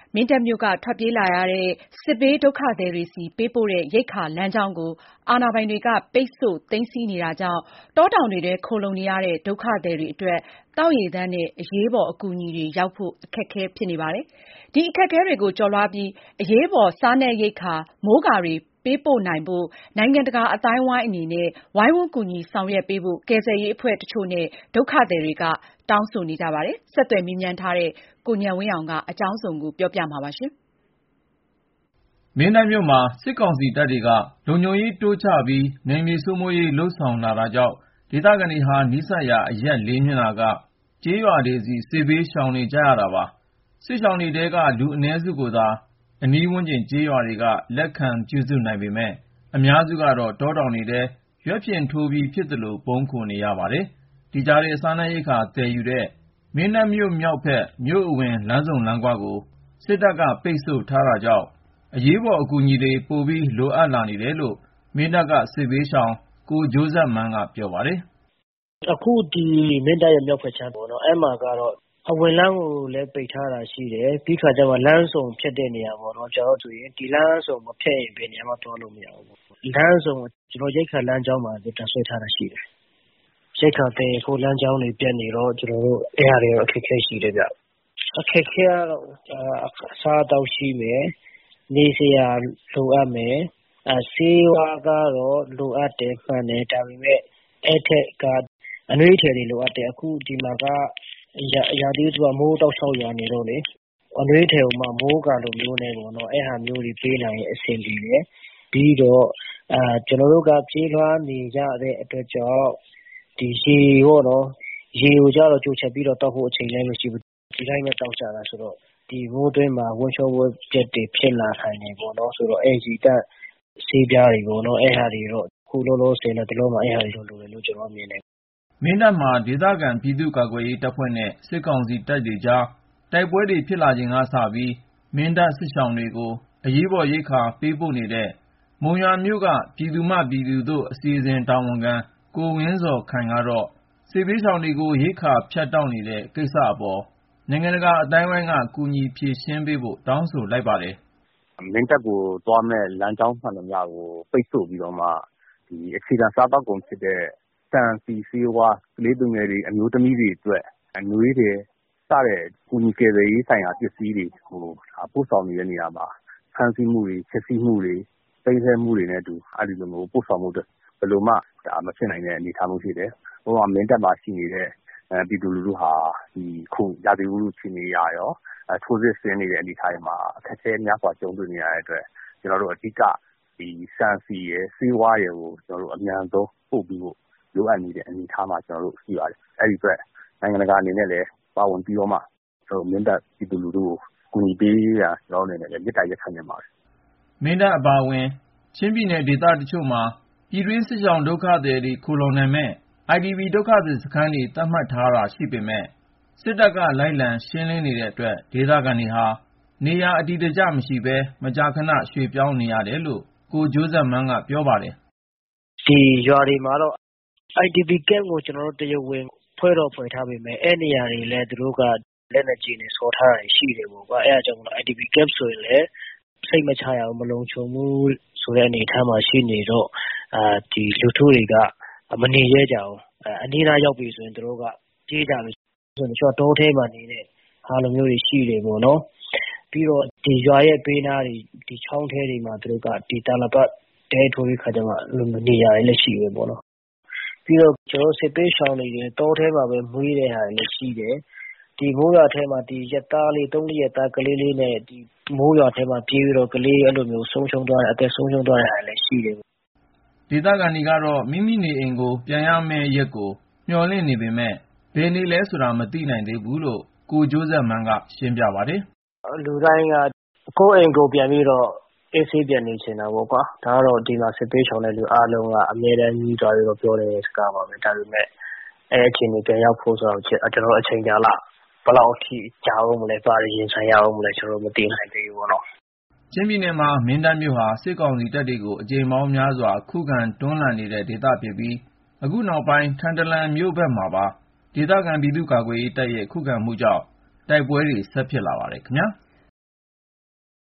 မင်းတပ်မြို့က ထွက်ပြေးလာရတဲ့ စစ်ဘေးဒုက္ခသည်တွေဆီပေးပို့တဲ့ ရိက္ခာလမ်းကြောင်းကို အာဏာပိုင်တွေက ပိတ်ဆို့သိမ်းဆည်းနေတာကြောင့် တောတောင်တွေထဲ ခိုလှုံနေရတဲ့ ဒုက္ခသည်တွေအတွက် သောက်ရေသန့်နဲ့ အရေးပေါ်အကူအညီတွေရောက်ဖို့ အခက်အခဲဖြစ်နေပါတယ်။ ဒီအခက်အခဲတွေကိုကျော်လွှားပြီး အရေးပေါ် စားနပ်ရိက္ခာ မိုးကာတွေပေးပို့နိုင်ဖို့ နိုင်ငံတကာအသိုင်းအဝိုင်းအနေနဲ့ ဝိုင်းဝန်းကူညီဆောင်ရွက်ပေးဖို့ ကယ်ဆယ်ရေးအဖွဲ့တချို့နဲ့ ဒုက္ခသည်တွေက တောင်းဆိုနေကြပါတယ်။ ဆက်သွယ်မေးမြန်းထားတဲ့ ကိုဉာဏ်ဝင်းအောင်က အကြောင်းစုံကို ပြောပြမှာပါ။မင်းတပ်မြို့မှာ စစ်ကောင်စီတပ်တွေက လုံခြုံရေးတိုးချပြီး နယ်မြေစိုးမိုးရေးလုပ်ဆောင်လာတာကြောင့် ဒေသခံတွေဟာ နီးစပ်ရာ အရပ် မျက်နှာက ကျေးရွာတွေဆီ စစ်ဘေးရှောင်နေကြရတာပါ။ စစ်ရှောင်တွေထဲက လူအနည်းစုကိုသာ အနီးဝန်းကျင်ကျေးရွာတွေက လက်ခံပြုစုနိုင်ပေမယ့် အများစုကတော့ တောတောင်တွေထဲ ရွက်ဖျင်ထိုးပြီး ဖြစ်သလို ပုန်းခိုနေရပါတယ်။ ဒီကြားထဲ စားနပ်ရိက္ခာသယ်ယူတဲ့ မင်းတပ်မြို့မြောက်ဘက် မြို့အဝင် လမ်းဆုံလမ်းခွကို စစ်တပ်က ပိတ်ဆို့ထားတာကြောင့် အရေးပေါ်အကူအညီတွေ ပိုပြီးလိုအပ်လာနေတယ်လို့ မင်းတပ်က စစ်ဘေးရှောင် ကိုဂျိုးဇက်မန်းက ပြောပါတယ်။ “အခုဒီမင်းတပ်ရဲ့မြောက်ဘက်ခြမ်းပေါ့နော် အဲ့မှာကတော့ အဝင်လမ်းကိုလည်း ပိတ်ထားတာရှိတယ်။ ပြီးခါကျမှ လမ်းဆုံဖြတ်တဲ့နေရာပေါ့နော် ကျနော်တို့ဆိုရင် ဒီလမ်းဆုံမဖြတ်ရင် ဘယ်နေရာမှသွားလို့မရဘူးပေါ့။ လမ်းဆုံကို ကျနော်တို့ ရိက္ခာလမ်းကြောင်းမှာ တပ်စွဲထားတာရှိတယ်။ ရိက္ခာသယ်ဖို့ လမ်းကြောင်းတွေပြတ်နေတော့ ကျနော်တို့ အဲ့ဟာတွေတော့ အခက်အခဲရှိတယ်ဗျ။ အခက်အခဲကတော့ အစားအသောက်ရှိမယ်၊ နေစရာလိုအပ်မယ်၊ ဆေးဝါးကတော့ လိုအပ်တယ်မှန်တယ်။ ဒါပေမယ့် အဲ့ထက်က အနွေးထည်တွေလိုအပ်တယ်။ အခုဒီမှာက ရာသီဥတုက မိုးတောက်လျှောက်ရွာနေတော့လေ အနွေးထည်ကိုမှ မိုးကာလိုမျိုးနဲ့ပေါ့နော် အဲ့ဟာမျိုးတွေပေးနိုင်ရင် အဆင်ပြေတယ်။ ပြီးတော့ ကျနော်တို့က ပြေးလွှားနေကြတဲ့အတွက်ကြောင့် ဒီရေပေါ့နော် ရေကိုကျတော့ ကြိုချက်ပြီးတော့ သောက်ဖို့အချိန်လည်းမရှိဘူး။ ဒီတိုင်းပဲသောက်ကြတာဆိုတော့ ဒီမိုးတွင်းမှာ ဝမ်းလျှောဝမ်းပျက်တွေဖြစ်လာနိုင်တယ်ပေါ့နော်။ ဆိုတော့ အဲ့ရေသန့်ဆေးပြားတွေပေါ့နော် အဲ့ဟာတွေတော့ အခုလောလောဆယ် လတ်တလောမှာ အဲ့ဟာတွေတော့လိုတယ်လို့ ကျနော်မြင်တယ်။ ” မင်းတပ်မှာ ဒေသခံပြည်သူ့ကာကွယ်ရေးတပ်ဖွဲ့နဲ့ စစ်ကောင်စီတပ်တွေကြား တိုက်ပွဲတွေဖြစ်လာချိန်ကစပြီး မင်းတပ်စစ်ရှောင်တွေကို အရေးပေါ်ရိက္ခာပေးပို့နေတဲ့ မုံရွာမြို့က ပြည်သူမှပြည်သူသို့အစီအစဉ်တာဝန်ခံ ကိုဝင်းဇော်ခိုင်ကတော့ စစ်ဘေးရှောင်တွေကို ရိက္ခာဖြတ်တောက်နေတဲ့ကိစ္စအပေါ် နိုင်ငံတကာအသိုင်းအဝိုင်းက ကူညီဖြေရှင်းပေးဖို့ တောင်းဆိုလိုက်ပါတယ်။ “မင်းတပ်ကိုသွားမယ့် လမ်းကြောင်းမှန်သမျှကို ပိတ်ဆို့ပြီးတော့မှ ဒီအခြေခံစားသောက်ကုန်ဖြစ်တဲ့ ဆန် ဆီ ဆေးဝါး ကလေးသူငယ်တွေ အမျိုးသမီးတွေအတွက် အနွေးထည် စတဲ့ ကူညီကယ်ဆယ်ရေးဆိုင်ရာပစ္စည်းတွေကို ပို့ဆောင်နေတဲ့နေရာမှာ ဖမ်းဆီးမှုတွေ ဖျက်ဆီးမှုတွေ သိမ်းဆည်းမှုတွေနဲ့အတူ အဲ့ဒီလိုမျိုးပို့ဆောင်ဖို့အတွက် ဘယ်လိုမှ မဖြစ်နိုင်တဲ့အနေအထားမျိုးဖြစ်တယ်။ ဥပမာ မင်းတပ်မှာရှိနေတဲ့ ပြည်သူလူထုဟာ ဒီအခုရာသီဥတုအခြေအနေအရရော ထိုးစစ်ဆင်နေတဲ့အနေအထားတွေမှာ အခက်အခဲများစွာကြုံတွေ့နေရတဲ့အတွက် ကျနော်တို့အဓိက ဒီဆန် ဆီရယ် ဆေးဝါးရယ်ကို ကျနော်တို့ အမြန်ဆုံးပို့ပေးဖို့ လိုအပ်နေတဲ့အနေအထားမှာ ကျနော်တို့ရှိပါတယ်။ အဲ့ဒီအတွက် နိုင်ငံတကာအနေနဲ့လည်း ပါဝင်ပြီးတော့မှ မင်းတပ်ပြည်သူလူထုကို ကူညီပေးရန် ကျနော်တို့အနေနဲ့လည်း မေတ္တာရပ်ခံချင်ပါတယ်။ ” မင်းတပ်အပါအဝင် ချင်းပြည်နယ်ဒေသတချို့မှာ ပြည်တွင်းစစ်ရှောင်ဒုက္ခသည်တွေ ခိုလှုံနိုင်မယ့် IDP ဒုက္ခသည်စခန်းတွေ သတ်မှတ်ထားတာရှိပေမယ့် စစ်တပ်က လိုက်လံရှင်းလင်းနေတဲ့အတွက် ဒေသခံတွေဟာ နေရာအတည်တကျမရှိဘဲ မကြာခဏ ရွှေ့ပြောင်းနေရတယ်လို့ ကိုဂျိုးဇက်မန်းက ပြောပါတယ်။ “ဒီရွာတွေမှာတော့ IDP Camp ကို ကျနော်တို့ တရားဝင်ဖွဲ့တော့ဖွဲ့ထားပေမယ့် အဲ့နေရာတွေလည်း သူတို့က လက်နက်ကြီးတွေဆော်ထားတာရှိတယ်ပေါ့ကွာ။ အဲ့ဒါကြောင့်မို့လို့ IDP Camp ဆိုရင်လည်း စိတ်မချရဘူး မလုံခြုံဘူးဆိုတဲ့အနေအထားမှာရှိနေတော့ ဒီလူထုတွေက မနေရဲကြဘူး။ အနီးနားရောက်ပြီဆိုရင် သူတို့ကပြေးကြပြီ။ တချို့ကတောထဲမှာနေတဲ့ဟာလိုမျိုးတွေရှိတယ်ပေါ့နော်။ ပြီးတော့ ဒီရွာရဲ့ဘေးနားတွေ ဒီချောင်းထဲတွေမှာ သူတို့က ဒီတာလပတ်တဲထိုးပြီးခါကျမှ နေရာတွေလည်းရှိတယ်ပေါ့နော်။ ပြီးတော့ ကျနော်တို့ စစ်ဘေးရှောင်တွေ တောထဲမှာပဲမွေးတဲ့ဟာတွေလည်းရှိတယ်။ ဒီမိုးရွာထဲမှာ ဒီရက်သားလေး 3-4 ရက်သားကလေးလေးနဲ့ ဒီမိုးရွာထဲမှာပြေးပြီးတော့ ကလေးအဲ့လိုမျိုးဆုံးရှုံးသွားတဲ့ အသက်ဆုံးရှုံးသွားတဲ့ဟာတွေလည်းရှိတယ်။ ” ဒေသခံတွေကတော့ မိမိနေအိမ်ကို ပြန်ရမယ့်ရက်ကို မျှော်လင့်နေပေမယ့် ဘယ်နေ့လဲဆိုတာ မသိနိုင်သေးဘူးလို့ ကိုဂျိုးဇက်မန်းက ရှင်းပြပါတယ်။ “လူတိုင်းက ကိုယ့်အိမ်ကိုယ်ပြန်ပြီးတော့ အေးဆေးပြန်နေချင်တာပေါ့ကွာ။ ဒါကတော့ ဒီမှာစစ်ဘေးရှောင်တဲ့လူအားလုံးက အမြဲတမ်းညည်းတွားပြီးတော့ပြောတဲ့စကားပါပဲ။ ဒါပေမယ့် အဲ့အခြေအနေပြန်ရောက်ဖို့ဆိုတာ ကျနော်တို့အချိန်ကာလ ဘယ်လောက်အထိကြာဦးမလဲ ဘာတွေရင်ဆိုင်ရဦးမလဲ ကျနော်တို့ မသိနိုင်သေးဘူးပေါ့နော်။ ” ချင်းပြည်နယ်မှာ မင်းတပ်မြို့ဟာ စစ်ကောင်စီတပ်တွေကို အကြိမ်ပေါင်းများစွာ ခုခံတွန်းလှန်နေတဲ့ဒေသဖြစ်ပြီး အခုနောက်ပိုင်း ထန်တလန်မြို့ဘက်မှာပါ ဒေသခံပြည်သူ့ကာကွယ်ရေးတပ်ရဲ့ ခုခံမှုကြောင့် တိုက်ပွဲတွေ ဆက်ဖြစ်လာပါတယ်ခင်ဗျာ။